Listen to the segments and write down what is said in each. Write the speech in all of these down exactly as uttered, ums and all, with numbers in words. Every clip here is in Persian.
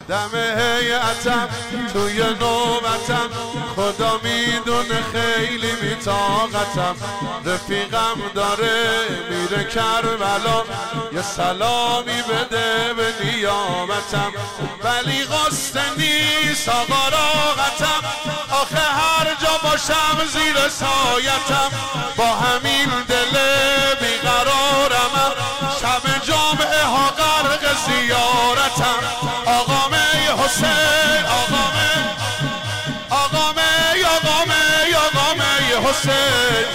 دم هیئتم توی نوبتم، خدا میدونه خیلی بی‌طاقتم. رفیقم داره میره کربلا، یه سلامی بده به نیابتم. ولی قصه نیست آقا راحتم، آخه هر جا باشم زیر سایتم. با همین دل بیقرارم، شب جمعه ها غرق زیارتم. آقا می حسین، آقا می، آقا می، آقا می، آقا می حسین.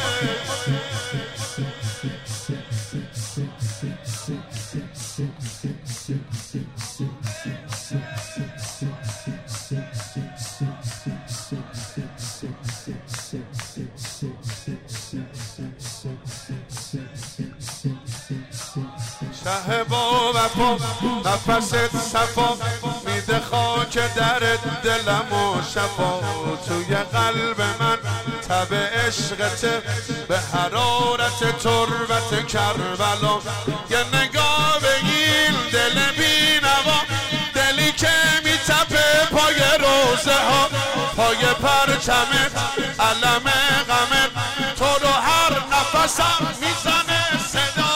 شه با وفا نفست صفا، میده خاک درت دلم و شفا. توی قلب من تب عشقته، به حرارت تربت کربلا. یه نگاه بگیر دل بی نوا، دلی که میتپه پای روزه ها. پای پرچمت علم غمت، تو رو هر نفسم میزنه صدا.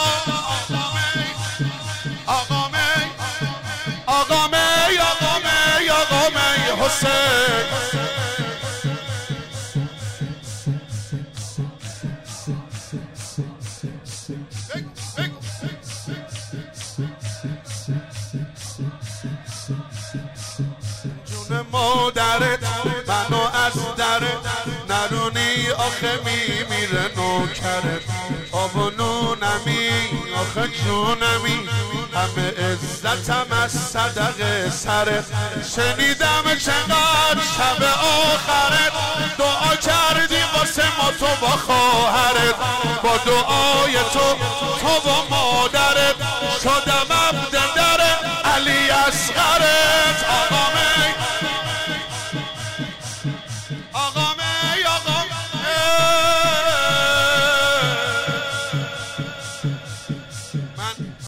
آقا می، آقا می، آقا می، آقا می حسین. جون مادرت منو از درت نرونی، آخه میمیره نوکرت. آب و نونمی آخه جونمی، همه عزتم از صدق سرت. شنیدم چقدر شب آخرت دعا کردی واسه ما تو با خواهرت. با دعای تو تو و مادرت شدم عبد